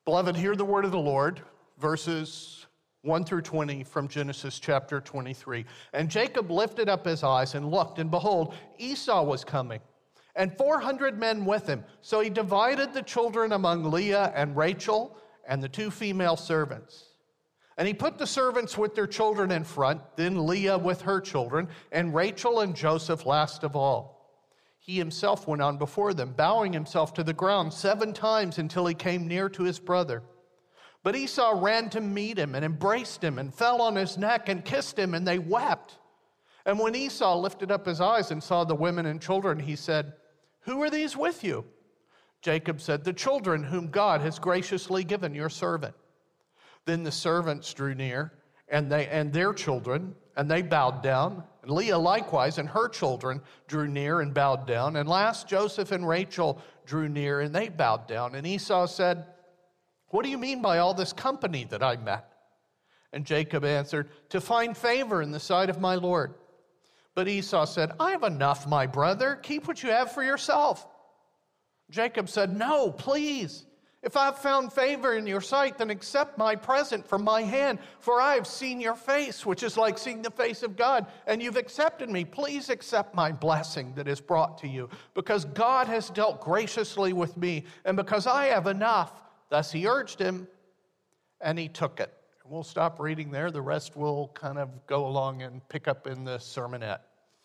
Beloved, hear the word of the Lord, verses 1 through 20 from Genesis chapter 23. And Jacob lifted up his eyes and looked, and behold, Esau was coming, and 400 men with him. So he divided the children among Leah and Rachel and the 2 female servants. And he put the servants with their children in front, then Leah with her children, and Rachel and Joseph last of all. He himself went on before them, bowing himself to the ground 7 times until he came near to his brother. But Esau ran to meet him and embraced him and fell on his neck and kissed him, and they wept. And when Esau lifted up his eyes and saw the women and children, he said, "Who are these with you?" Jacob said, "The children whom God has graciously given your servant." Then the servants drew near, and their children, and they bowed down. And Leah likewise and her children drew near and bowed down. And last Joseph and Rachel drew near, and they bowed down. And Esau said, "What do you mean by all this company that I met?" And Jacob answered, "To find favor in the sight of my Lord." But Esau said, "I have enough, my brother. Keep what you have for yourself." Jacob said, "No, please. If I have found favor in your sight, then accept my present from my hand. For I have seen your face, which is like seeing the face of God, and you've accepted me. Please accept my blessing that is brought to you, because God has dealt graciously with me, and because I have enough." Thus he urged him, and he took it. We'll stop reading there. The rest will kind of go along and pick up in the sermonette.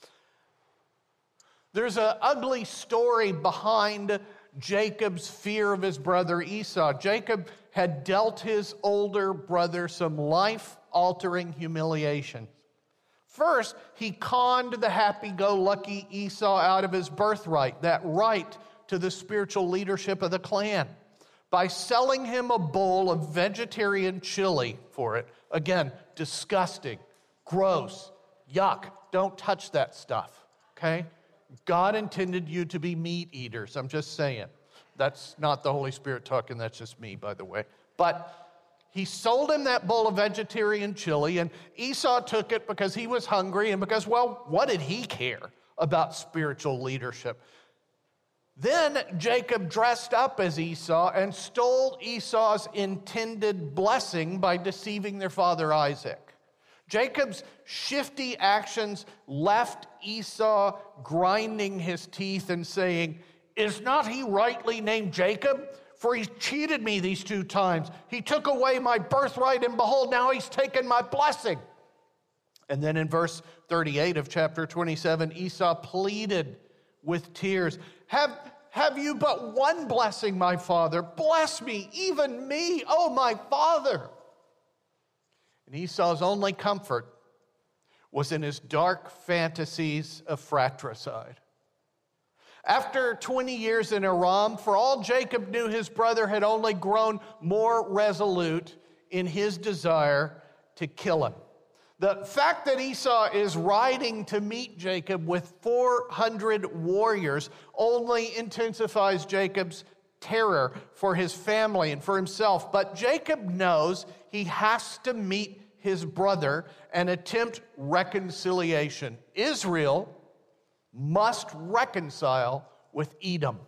There's an ugly story behind Jacob's fear of his brother Esau. Jacob had dealt his older brother some life-altering humiliation. First, he conned the happy-go-lucky Esau out of his birthright, that right to the spiritual leadership of the clan, by selling him a bowl of vegetarian chili for it. Again, disgusting, gross, yuck. Don't touch that stuff, okay? God intended you to be meat eaters. I'm just saying. That's not the Holy Spirit talking. That's just me, by the way. But he sold him that bowl of vegetarian chili, and Esau took it because he was hungry and because, well, what did he care about spiritual leadership? Then Jacob dressed up as Esau and stole Esau's intended blessing by deceiving their father Isaac. Jacob's shifty actions left Esau grinding his teeth and saying, "Is not he rightly named Jacob? For he's cheated me these 2 times. He took away my birthright, and behold, now he's taken my blessing." And then in verse 38 of chapter 27, Esau pleaded with tears, Have you but one blessing, my father? Bless me, even me, oh my father." And Esau's only comfort was in his dark fantasies of fratricide. After 20 years in Aram, for all Jacob knew, his brother had only grown more resolute in his desire to kill him. The fact that Esau is riding to meet Jacob with 400 warriors only intensifies Jacob's terror for his family and for himself. But Jacob knows he has to meet his brother and attempt reconciliation. Israel must reconcile with Edom.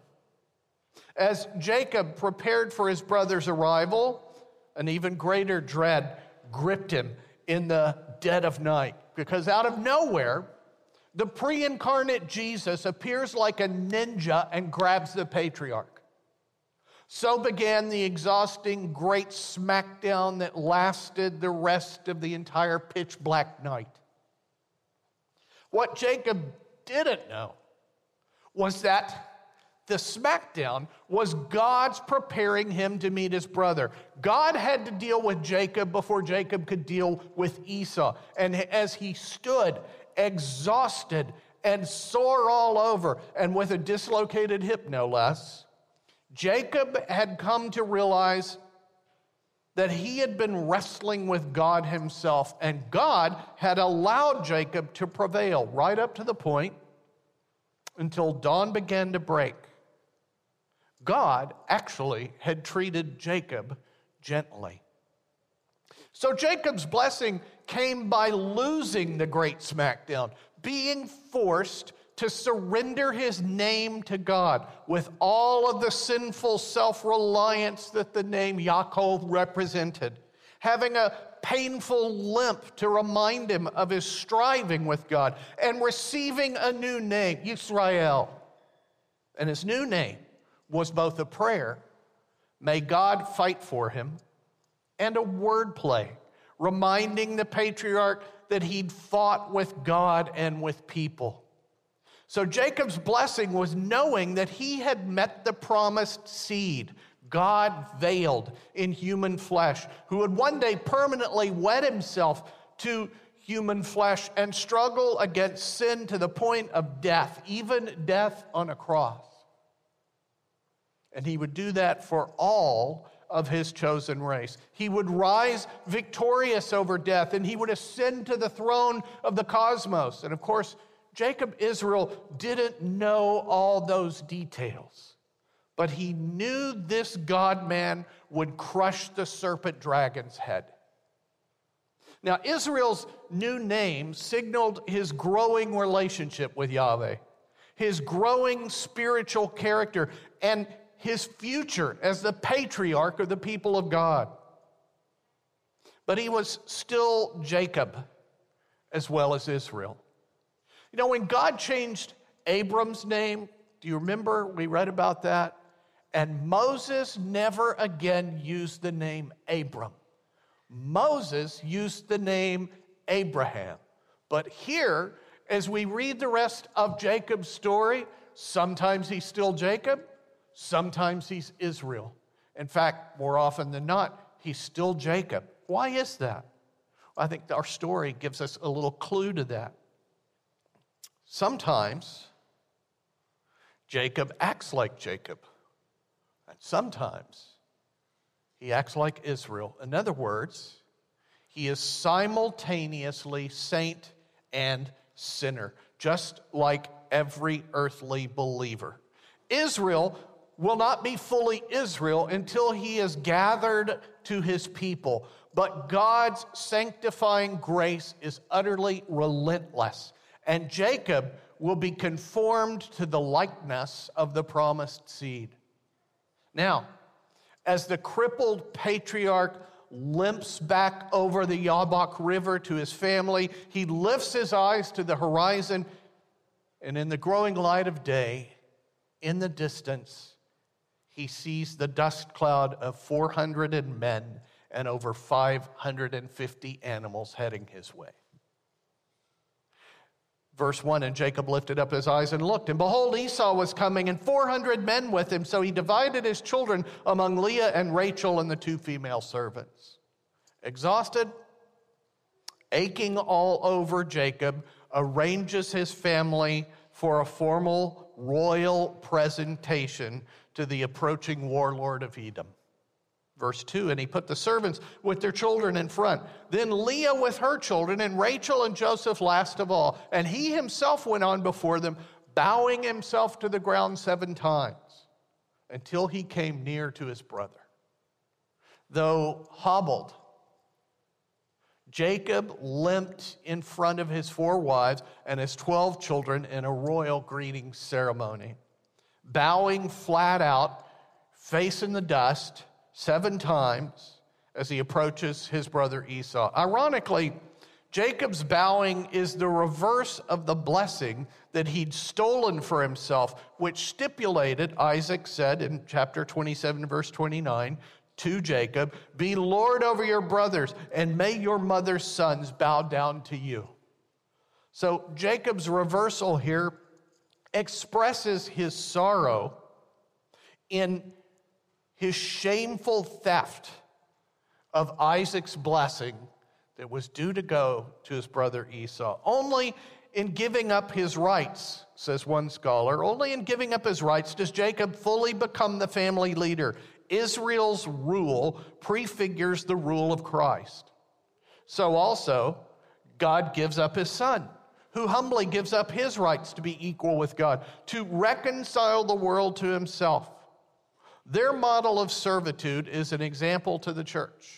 As Jacob prepared for his brother's arrival, an even greater dread gripped him in the dead of night, because out of nowhere, the pre-incarnate Jesus appears like a ninja and grabs the patriarch. So began the exhausting great smackdown that lasted the rest of the entire pitch black night. What Jacob didn't know was that the smackdown was God's preparing him to meet his brother. God had to deal with Jacob before Jacob could deal with Esau. And as he stood exhausted and sore all over, and with a dislocated hip no less, Jacob had come to realize that he had been wrestling with God himself, and God had allowed Jacob to prevail right up to the point until dawn began to break. God actually had treated Jacob gently. So Jacob's blessing came by losing the great smackdown, being forced to surrender his name to God with all of the sinful self-reliance that the name Yaakov represented, having a painful limp to remind him of his striving with God, and receiving a new name, Yisrael. And his new name was both a prayer, may God fight for him, and a wordplay, reminding the patriarch that he'd fought with God and with people. So Jacob's blessing was knowing that he had met the promised seed, God veiled in human flesh, who would one day permanently wed himself to human flesh and struggle against sin to the point of death, even death on a cross. And he would do that for all of his chosen race. He would rise victorious over death, and he would ascend to the throne of the cosmos. And of course, Jacob Israel didn't know all those details, but he knew this God-man would crush the serpent dragon's head. Now, Israel's new name signaled his growing relationship with Yahweh, his growing spiritual character, and his future as the patriarch of the people of God. But he was still Jacob as well as Israel. You know, when God changed Abram's name, do you remember we read about that? And Moses never again used the name Abram. Moses used the name Abraham. But here, as we read the rest of Jacob's story, sometimes he's still Jacob, sometimes he's Israel. In fact, more often than not, he's still Jacob. Why is that? Well, I think our story gives us a little clue to that. Sometimes Jacob acts like Jacob, and sometimes he acts like Israel. In other words, he is simultaneously saint and sinner, just like every earthly believer. Israel will not be fully Israel until he is gathered to his people, but God's sanctifying grace is utterly relentless, and Jacob will be conformed to the likeness of the promised seed. Now, as the crippled patriarch limps back over the Jabbok River to his family, he lifts his eyes to the horizon, and in the growing light of day, in the distance, he sees the dust cloud of 400 men and over 550 animals heading his way. Verse 1, and Jacob lifted up his eyes and looked, and behold, Esau was coming, and 400 men with him. So he divided his children among Leah and Rachel and the two female servants. Exhausted, aching all over, Jacob arranges his family for a formal royal presentation to the approaching warlord of Edom. Verse 2, and he put the servants with their children in front, then Leah with her children, and Rachel and Joseph last of all. And he himself went on before them, bowing himself to the ground 7 times, until he came near to his brother. Though hobbled, Jacob limped in front of his 4 wives and his 12 children in a royal greeting ceremony, bowing flat out, face in the dust, 7 times as he approaches his brother Esau. Ironically, Jacob's bowing is the reverse of the blessing that he'd stolen for himself, which stipulated, Isaac said in chapter 27, verse 29, to Jacob, be Lord over your brothers, and may your mother's sons bow down to you. So Jacob's reversal here expresses his sorrow in his shameful theft of Isaac's blessing that was due to go to his brother Esau. Only in giving up his rights, says one scholar, only in giving up his rights does Jacob fully become the family leader. Israel's rule prefigures the rule of Christ. So also, God gives up his son, who humbly gives up his rights to be equal with God, to reconcile the world to himself. Their model of servitude is an example to the church.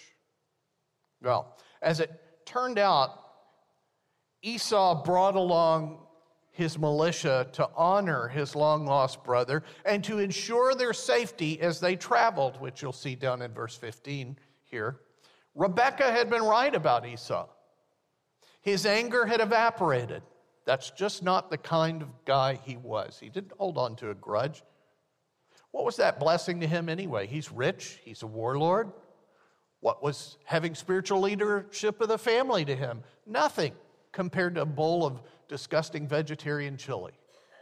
Well, as it turned out, Esau brought along his militia to honor his long-lost brother and to ensure their safety as they traveled, which you'll see down in verse 15 here. Rebekah had been right about Esau. His anger had evaporated. That's just not the kind of guy he was. He didn't hold on to a grudge. What was that blessing to him anyway? He's rich. He's a warlord. What was having spiritual leadership of the family to him? Nothing compared to a bowl of disgusting vegetarian chili.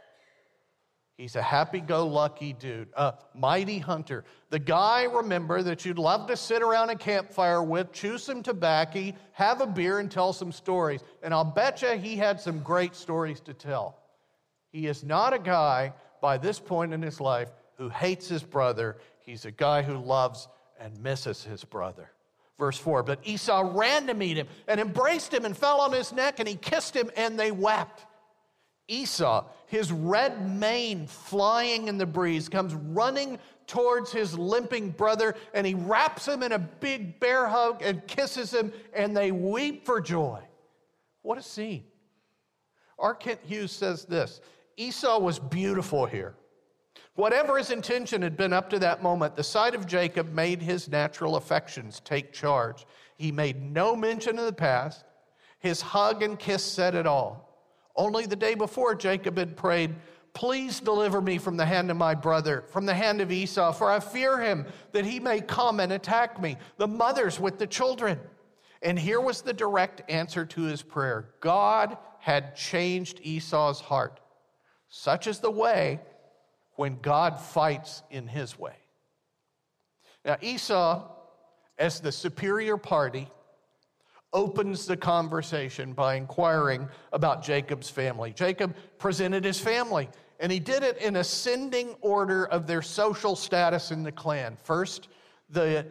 He's a happy-go-lucky dude, a mighty hunter. The guy, remember, that you'd love to sit around a campfire with, chew some tobacco, have a beer, and tell some stories. And I'll bet you he had some great stories to tell. He is not a guy, by this point in his life, who hates his brother. He's a guy who loves and misses his brother. Verse 4, but Esau ran to meet him and embraced him and fell on his neck, and he kissed him, and they wept. Esau, his red mane flying in the breeze, comes running towards his limping brother, and he wraps him in a big bear hug and kisses him, and they weep for joy. What a scene. R. Kent Hughes says this, Esau was beautiful here. Whatever his intention had been up to that moment, the sight of Jacob made his natural affections take charge. He made no mention of the past. His hug and kiss said it all. Only the day before, Jacob had prayed, please deliver me from the hand of my brother, from the hand of Esau, for I fear him that he may come and attack me, the mothers with the children. And here was the direct answer to his prayer. God had changed Esau's heart. Such is the way when God fights in his way. Now, Esau, as the superior party, opens the conversation by inquiring about Jacob's family. Jacob presented his family, and he did it in ascending order of their social status in the clan. First, the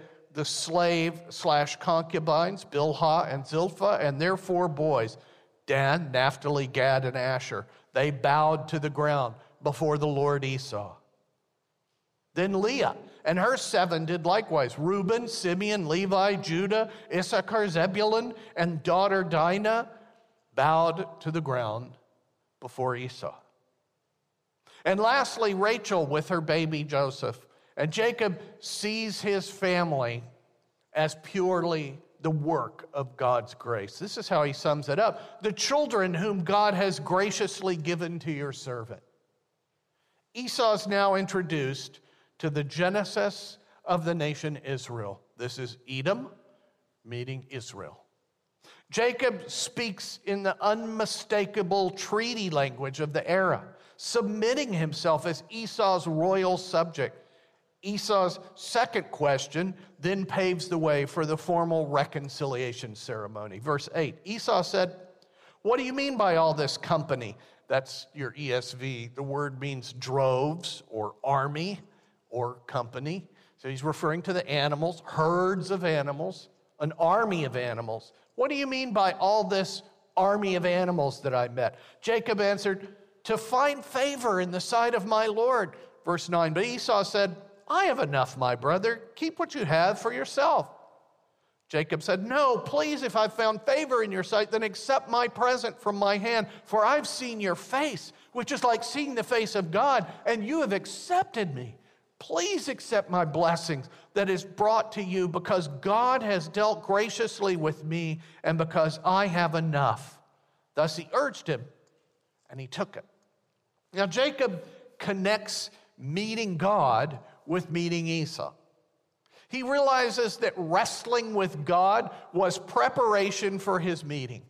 slave/concubines, Bilhah and Zilpah, and their 4 boys, Dan, Naphtali, Gad, and Asher. They bowed to the ground before the Lord Esau. Then Leah and her 7 did likewise. Reuben, Simeon, Levi, Judah, Issachar, Zebulun, and daughter Dinah bowed to the ground before Esau. And lastly, Rachel with her baby Joseph. And Jacob sees his family as purely the work of God's grace. This is how he sums it up. The children whom God has graciously given to your servant. Esau is now introduced to the genesis of the nation Israel. This is Edom meeting Israel. Jacob speaks in the unmistakable treaty language of the era, submitting himself as Esau's royal subject. Esau's second question then paves the way for the formal reconciliation ceremony. Verse 8, Esau said, what do you mean by all this company? That's your ESV. The word means droves or army or company. So he's referring to the animals, herds of animals, an army of animals. What do you mean by all this army of animals that I met? Jacob answered, to find favor in the sight of my Lord. Verse 9, but Esau said, I have enough, my brother. Keep what you have for yourself. Jacob said, no, please, if I've found favor in your sight, then accept my present from my hand, for I've seen your face, which is like seeing the face of God, and you have accepted me. Please accept my blessings that is brought to you because God has dealt graciously with me and because I have enough. Thus he urged him, and he took it. Now Jacob connects meeting God with meeting Esau. He realizes that wrestling with God was preparation for his meeting.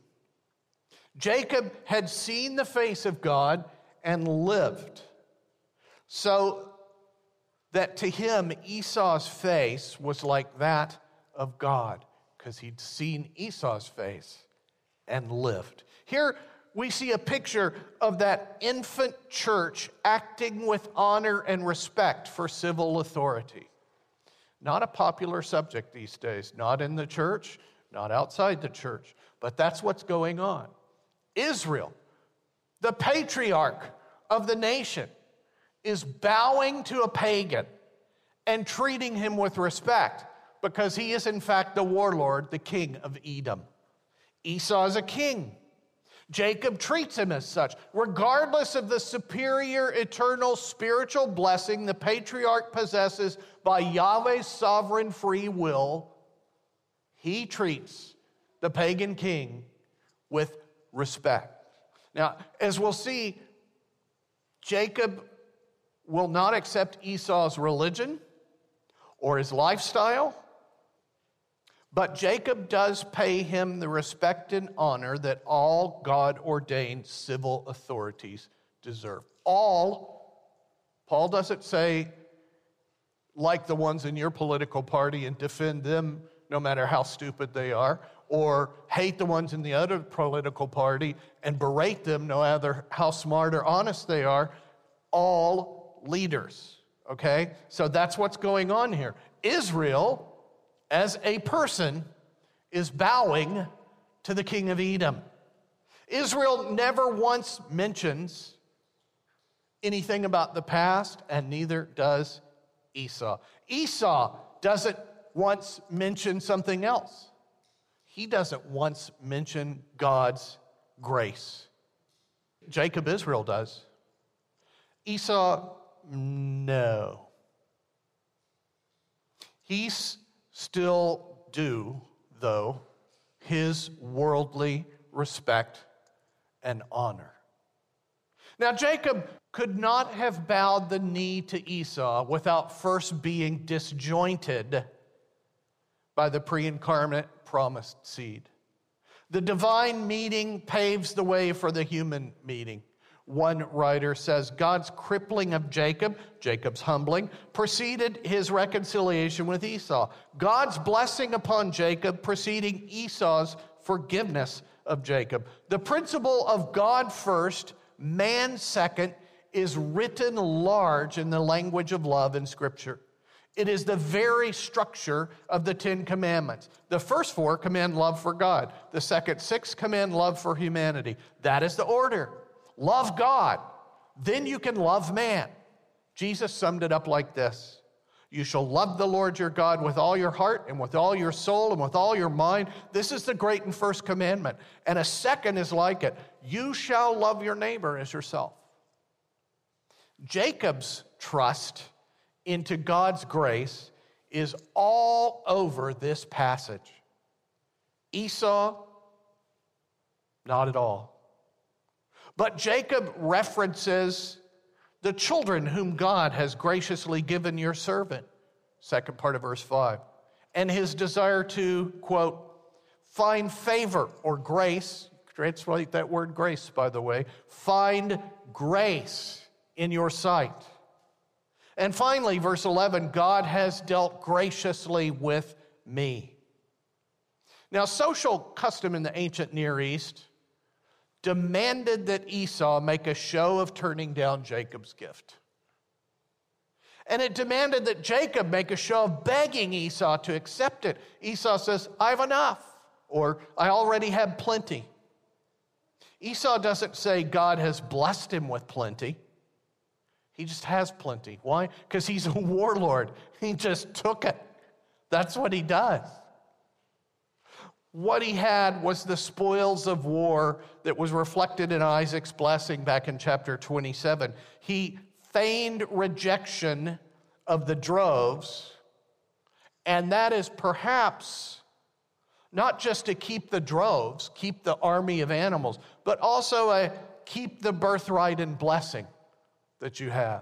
Jacob had seen the face of God and lived. So that to him, Esau's face was like that of God, because he'd seen Esau's face and lived. Here we see a picture of that infant church acting with honor and respect for civil authority. Not a popular subject these days, not in the church, not outside the church, but that's what's going on. Israel, the patriarch of the nation, is bowing to a pagan and treating him with respect because he is in fact the warlord, the king of Edom. Esau is a king. Jacob treats him as such. Regardless of the superior, eternal, spiritual blessing the patriarch possesses by Yahweh's sovereign free will, he treats the pagan king with respect. Now, as we'll see, Jacob will not accept Esau's religion or his lifestyle, but Jacob does pay him the respect and honor that all God-ordained civil authorities deserve. All, Paul doesn't say, like the ones in your political party and defend them no matter how stupid they are, or hate the ones in the other political party and berate them no matter how smart or honest they are. All leaders, okay? So that's what's going on here. Israel, as a person, is bowing to the king of Edom. Israel never once mentions anything about the past, and neither does Esau. Esau doesn't once mention something else. He doesn't once mention God's grace. Jacob, Israel does. Esau, no. He's still due, though, his worldly respect and honor. Now, Jacob could not have bowed the knee to Esau without first being disjointed by the pre-incarnate promised seed. The divine meeting paves the way for the human meeting. One writer says, God's crippling of Jacob, Jacob's humbling, preceded his reconciliation with Esau. God's blessing upon Jacob preceding Esau's forgiveness of Jacob. The principle of God first, man second, is written large in the language of love in Scripture. It is the very structure of the Ten Commandments. The first four command love for God. The second six command love for humanity. That is the order. Love God, then you can love man. Jesus summed it up like this. You shall love the Lord your God with all your heart and with all your soul and with all your mind. This is the great and first commandment. And a second is like it. You shall love your neighbor as yourself. Jacob's trust into God's grace is all over this passage. Esau, not at all. But Jacob references the children whom God has graciously given your servant, second part of verse 5, and his desire to, quote, find favor or grace, translate that word grace, by the way, find grace in your sight. And finally, verse 11, God has dealt graciously with me. Now, social custom in the ancient Near East demanded that Esau make a show of turning down Jacob's gift. And it demanded that Jacob make a show of begging Esau to accept it. Esau says, I have enough, or I already have plenty. Esau doesn't say God has blessed him with plenty. He just has plenty. Why? Because he's a warlord. He just took it. That's what he does. What he had was the spoils of war that was reflected in Isaac's blessing back in chapter 27. He feigned rejection of the droves, and that is perhaps not just to keep the droves, keep the army of animals, but also keep the birthright and blessing that you have.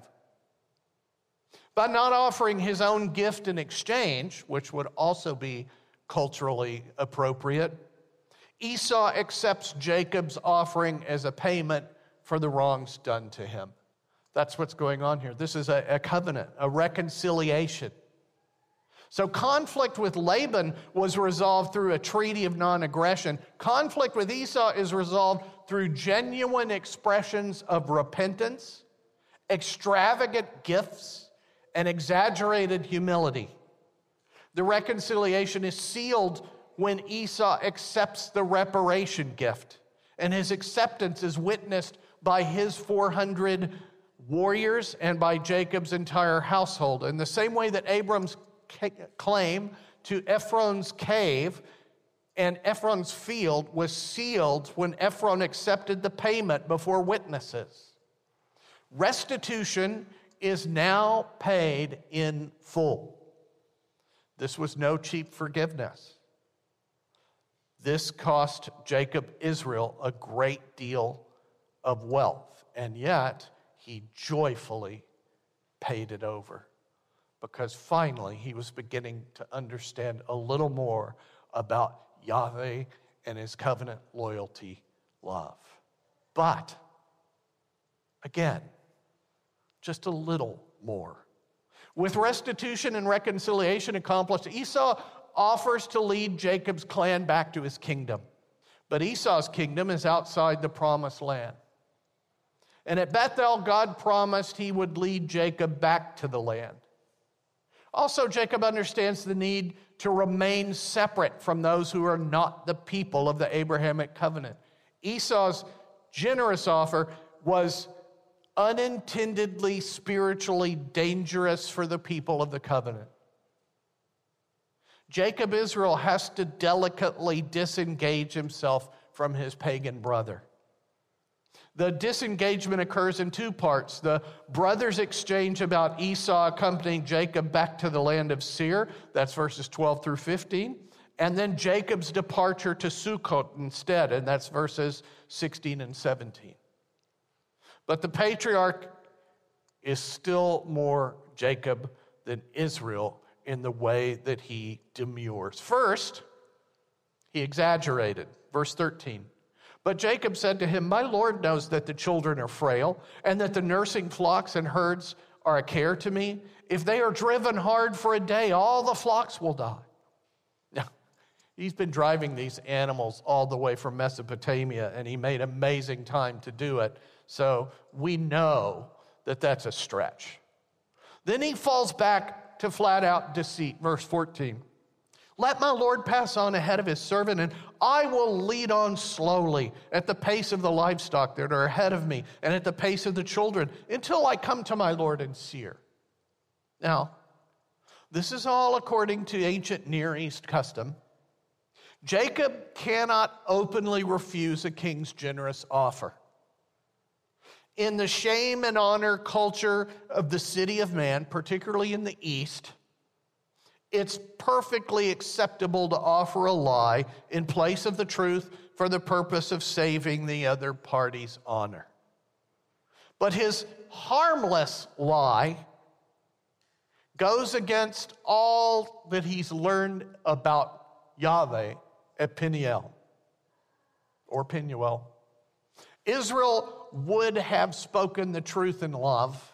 By not offering his own gift in exchange, which would also be culturally appropriate, Esau accepts Jacob's offering as a payment for the wrongs done to him. That's what's going on here. This is a covenant, a reconciliation. So conflict with Laban was resolved through a treaty of non-aggression. Conflict with Esau is resolved through genuine expressions of repentance, extravagant gifts, and exaggerated humility. The reconciliation is sealed when Esau accepts the reparation gift, and his acceptance is witnessed by his 400 warriors and by Jacob's entire household. In the same way that Abram's claim to Ephron's cave And Ephron's field was sealed when Ephron accepted the payment before witnesses. Restitution is now paid in full. This was no cheap forgiveness. This cost Jacob Israel a great deal of wealth, and yet he joyfully paid it over because finally he was beginning to understand a little more about Yahweh and his covenant loyalty love. But, again, just a little more. With restitution and reconciliation accomplished, Esau offers to lead Jacob's clan back to his kingdom. But Esau's kingdom is outside the promised land. And at Bethel, God promised he would lead Jacob back to the land. Also, Jacob understands the need to remain separate from those who are not the people of the Abrahamic covenant. Esau's generous offer was unintendedly spiritually dangerous for the people of the covenant. Jacob Israel has to delicately disengage himself from his pagan brother. The disengagement occurs in two parts. The brothers exchange about Esau accompanying Jacob back to the land of Seir. That's verses 12 through 15. And then Jacob's departure to Sukkot instead, and that's verses 16 and 17. But the patriarch is still more Jacob than Israel in the way that he demurs. First, he exaggerated. Verse 13. But Jacob said to him, "My Lord knows that the children are frail, and that the nursing flocks and herds are a care to me. If they are driven hard for a day, all the flocks will die." Now, he's been driving these animals all the way from Mesopotamia, and he made amazing time to do it. So we know that that's a stretch. Then he falls back to flat out deceit. Verse 14. "Let my Lord pass on ahead of his servant, and I will lead on slowly at the pace of the livestock that are ahead of me and at the pace of the children until I come to my Lord in Seir." Now, this is all according to ancient Near East custom. Jacob cannot openly refuse a king's generous offer. In the shame and honor culture of the city of man, particularly in the East, it's perfectly acceptable to offer a lie in place of the truth for the purpose of saving the other party's honor. But his harmless lie goes against all that he's learned about Yahweh at Peniel or Penuel. Israel would have spoken the truth in love,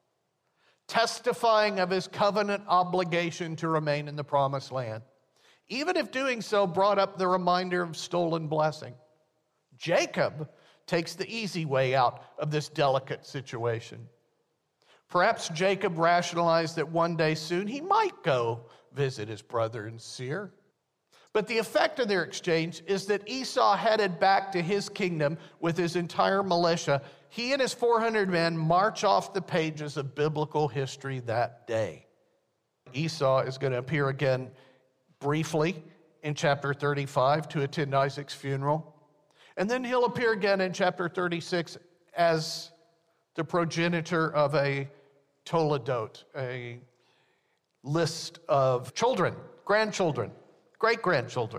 testifying of his covenant obligation to remain in the promised land, even if doing so brought up the reminder of stolen blessing. Jacob takes the easy way out of this delicate situation. Perhaps Jacob rationalized that one day soon he might go visit his brother in Seir. But the effect of their exchange is that Esau headed back to his kingdom with his entire militia. He and his 400 men march off the pages of biblical history that day. Esau is going to appear again briefly in chapter 35 to attend Isaac's funeral. And then he'll appear again in chapter 36 as the progenitor of a toledot, a list of children, grandchildren, great-grandchildren.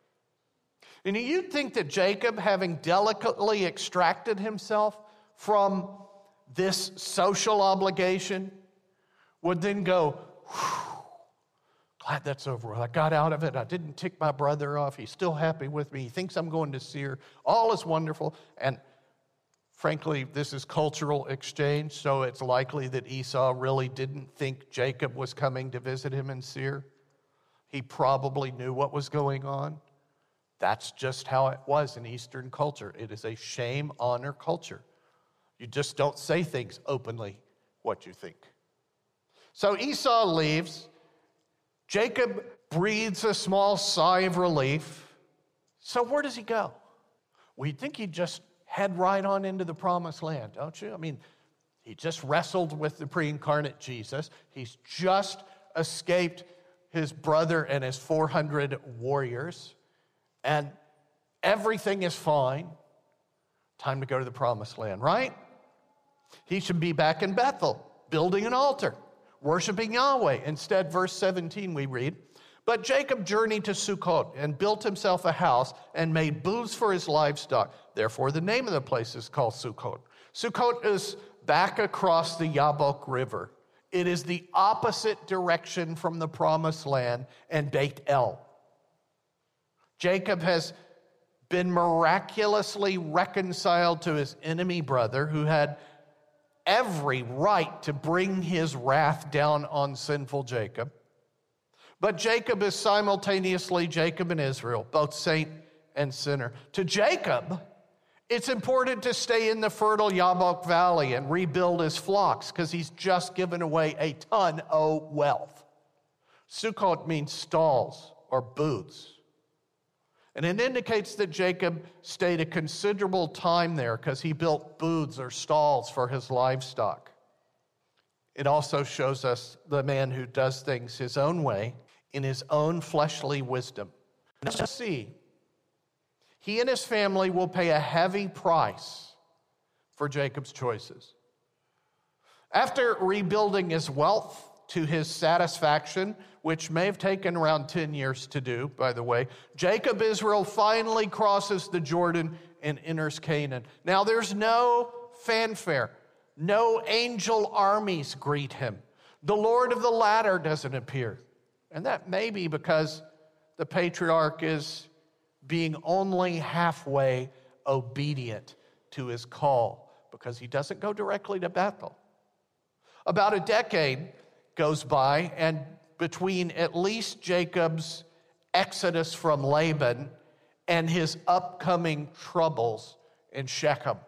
And you'd think that Jacob, having delicately extracted himself from this social obligation, would then go, glad that's over. I got out of it. I didn't tick my brother off. He's still happy with me. He thinks I'm going to Seir. All is wonderful. And frankly, this is cultural exchange, so it's likely that Esau really didn't think Jacob was coming to visit him in Seir. He probably knew what was going on. That's just how it was in Eastern culture. It is a shame-honor culture. You just don't say things openly what you think. So Esau leaves. Jacob breathes a small sigh of relief. So where does he go? Well, you'd think he'd just head right on into the promised land, don't you? I mean, he just wrestled with the pre-incarnate Jesus. He's just escaped his brother and his 400 warriors. and everything is fine. Time to go to the promised land, right? He should be back in Bethel, building an altar, worshiping Yahweh. Instead, verse 17 we read, "But Jacob journeyed to Sukkot and built himself a house and made booths for his livestock. Therefore, the name of the place is called Sukkot." Sukkot is back across the Yabok River. It is the opposite direction from the promised land and Beit El. Jacob has been miraculously reconciled to his enemy brother who had every right to bring his wrath down on sinful Jacob. But Jacob is simultaneously Jacob and Israel, both saint and sinner. To Jacob, it's important to stay in the fertile Yabok Valley and rebuild his flocks because he's just given away a ton of wealth. Sukkot means stalls or booths. And it indicates that Jacob stayed a considerable time there because he built booths or stalls for his livestock. It also shows us the man who does things his own way in his own fleshly wisdom. Let's see. He and his family will pay a heavy price for Jacob's choices. After rebuilding his wealth to his satisfaction, which may have taken around 10 years to do, by the way, Jacob Israel finally crosses the Jordan and enters Canaan. Now there's no fanfare. No angel armies greet him. The Lord of the ladder doesn't appear. And that may be because the patriarch is being only halfway obedient to his call, because he doesn't go directly to Bethel. About a decade goes by, and between at least Jacob's exodus from Laban and his upcoming troubles in Shechem.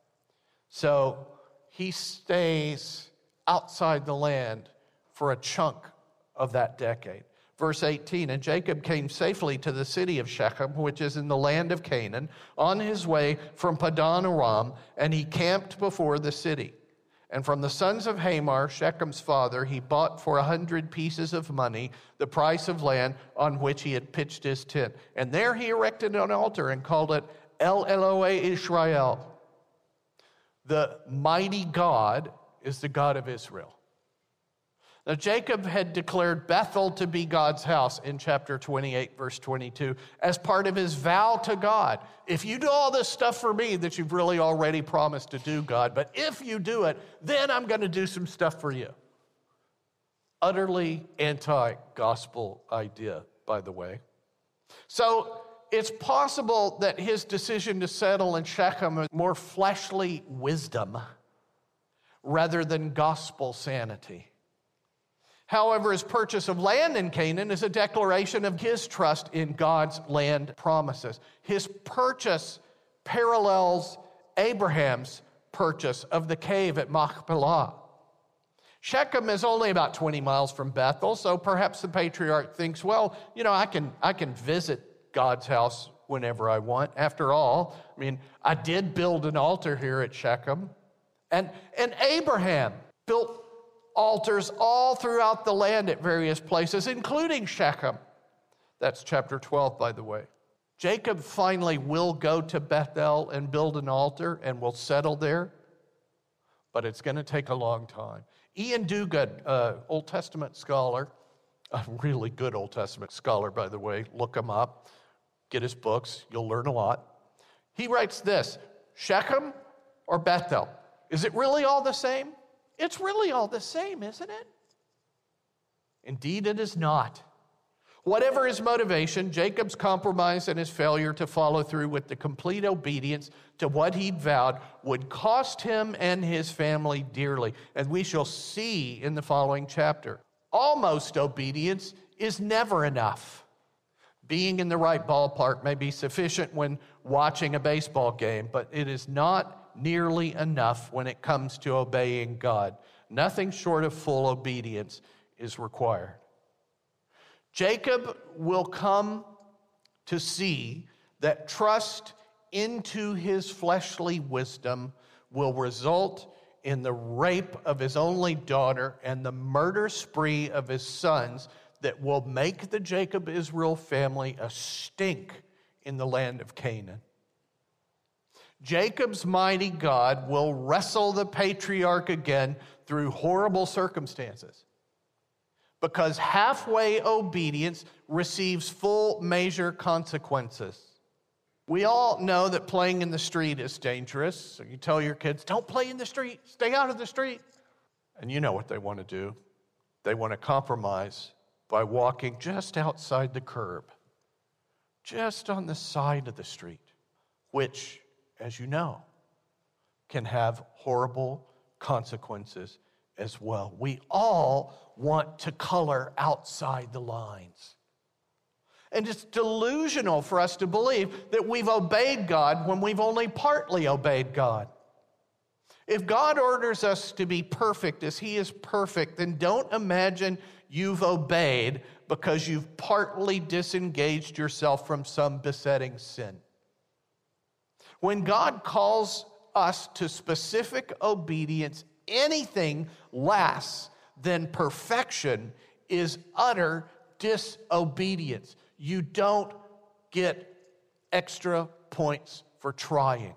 So he stays outside the land for a chunk of that decade. Verse 18, "And Jacob came safely to the city of Shechem, which is in the land of Canaan, on his way from Padan Aram, and he camped before the city. And from the sons of Hamor, Shechem's father, he bought for 100 pieces of money the price of land on which he had pitched his tent. And there he erected an altar and called it El Elohe Israel." The mighty God is the God of Israel. Now, Jacob had declared Bethel to be God's house in chapter 28, verse 22, as part of his vow to God. If you do all this stuff for me that you've really already promised to do, God, but if you do it, then I'm going to do some stuff for you. Utterly anti-gospel idea, by the way. So it's possible that his decision to settle in Shechem is more fleshly wisdom rather than gospel sanity. However, his purchase of land in Canaan is a declaration of his trust in God's land promises. His purchase parallels Abraham's purchase of the cave at Machpelah. Shechem is only about 20 miles from Bethel, so perhaps the patriarch thinks, well, I can visit God's house whenever I want. After all, I did build an altar here at Shechem. And Abraham built altars all throughout the land at various places, including Shechem. That's chapter 12, by the way. Jacob finally will go to Bethel and build an altar and will settle there, but it's going to take a long time. Ian Duguid, Old Testament scholar, a really good Old Testament scholar, by the way, look him up, get his books, you'll learn a lot. He writes this: Shechem or Bethel? Is it really all the same? It's really all the same, isn't it? Indeed, it is not. Whatever his motivation, Jacob's compromise and his failure to follow through with the complete obedience to what he'd vowed would cost him and his family dearly. And we shall see in the following chapter. Almost obedience is never enough. Being in the right ballpark may be sufficient when watching a baseball game, but it is not nearly enough when it comes to obeying God. Nothing short of full obedience is required. Jacob will come to see that trust into his fleshly wisdom will result in the rape of his only daughter and the murder spree of his sons that will make the Jacob Israel family a stink in the land of Canaan. Jacob's mighty God will wrestle the patriarch again through horrible circumstances, because halfway obedience receives full measure consequences. We all know that playing in the street is dangerous. So you tell your kids, don't play in the street, stay out of the street. And you know what they want to do. They want to compromise by walking just outside the curb, just on the side of the street, which, as you know, can have horrible consequences as well. We all want to color outside the lines. And it's delusional for us to believe that we've obeyed God when we've only partly obeyed God. If God orders us to be perfect as He is perfect, then don't imagine you've obeyed because you've partly disengaged yourself from some besetting sin. When God calls us to specific obedience, anything less than perfection is utter disobedience. You don't get extra points for trying.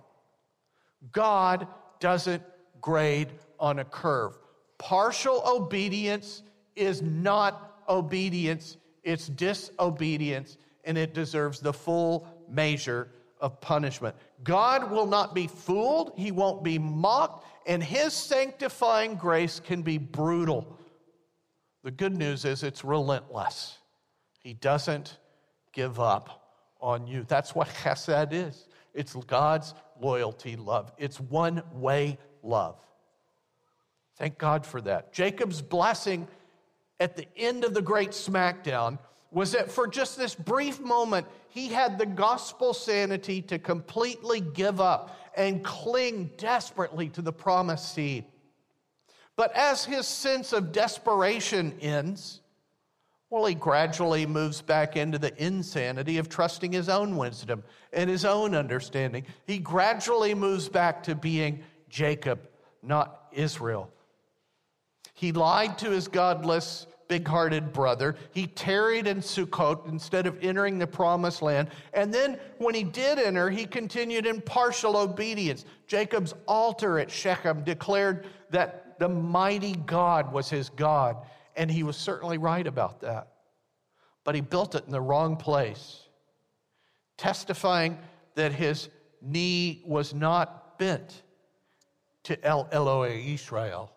God doesn't grade on a curve. Partial obedience is not obedience, it's disobedience, and it deserves the full measure of punishment. God will not be fooled, He won't be mocked, and His sanctifying grace can be brutal. The good news is it's relentless. He doesn't give up on you. That's what chesed is. It's God's loyalty love. It's one-way love. Thank God for that. Jacob's blessing at the end of the great smackdown was that for just this brief moment, he had the gospel sanity to completely give up and cling desperately to the promised seed. But as his sense of desperation ends, well, he gradually moves back into the insanity of trusting his own wisdom and his own understanding. He gradually moves back to being Jacob, not Israel. He lied to his godless, big-hearted brother. He tarried in Sukkot instead of entering the promised land. And then when he did enter, he continued in partial obedience. Jacob's altar at Shechem declared that the mighty God was his God. And he was certainly right about that. But he built it in the wrong place, testifying that his knee was not bent to El Elohei Israel.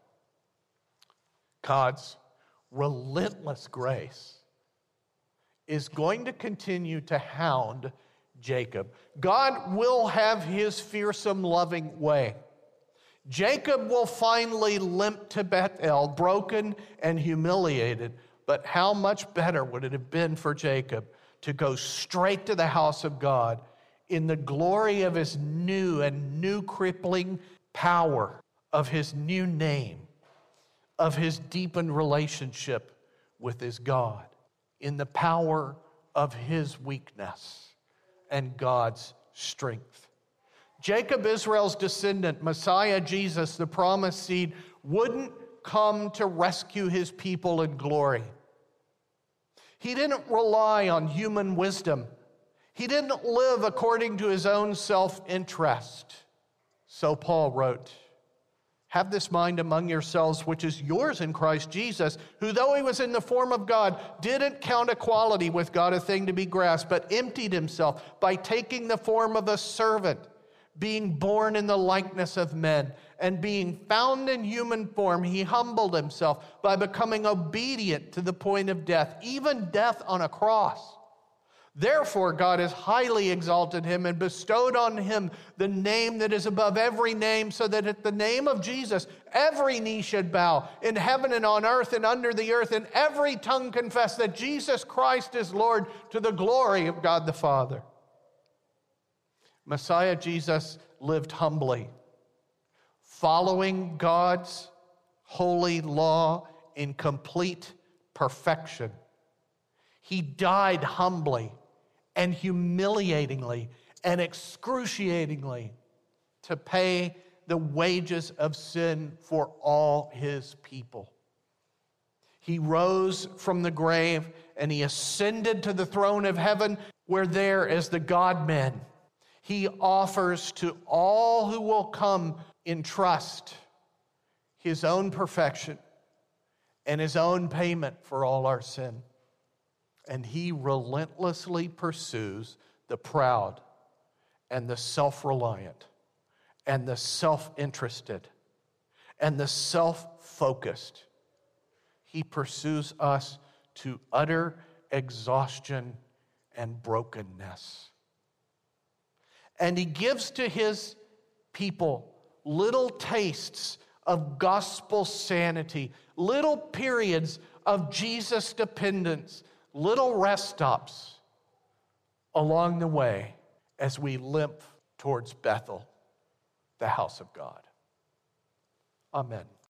God's relentless grace is going to continue to hound Jacob. God will have His fearsome, loving way. Jacob will finally limp to Bethel, broken and humiliated. But how much better would it have been for Jacob to go straight to the house of God in the glory of his new crippling power, of his new name, of his deepened relationship with his God, in the power of his weakness and God's strength. Jacob, Israel's descendant, Messiah Jesus, the promised seed, wouldn't come to rescue his people in glory. He didn't rely on human wisdom. He didn't live according to his own self-interest. So Paul wrote, "Have this mind among yourselves, which is yours in Christ Jesus, who though he was in the form of God, didn't count equality with God a thing to be grasped, but emptied himself by taking the form of a servant, being born in the likeness of men, and being found in human form, he humbled himself by becoming obedient to the point of death, even death on a cross. Therefore, God has highly exalted him and bestowed on him the name that is above every name, so that at the name of Jesus, every knee should bow in heaven and on earth and under the earth, and every tongue confess that Jesus Christ is Lord, to the glory of God the Father." Messiah Jesus lived humbly, following God's holy law in complete perfection. He died humbly and humiliatingly and excruciatingly to pay the wages of sin for all his people. He rose from the grave and he ascended to the throne of heaven, where there as the God-man, he offers to all who will come in trust his own perfection and his own payment for all our sin. And he relentlessly pursues the proud and the self-reliant and the self-interested and the self-focused. He pursues us to utter exhaustion and brokenness. And he gives to his people little tastes of gospel sanity, little periods of Jesus dependence, little rest stops along the way as we limp towards Bethel, the house of God. Amen.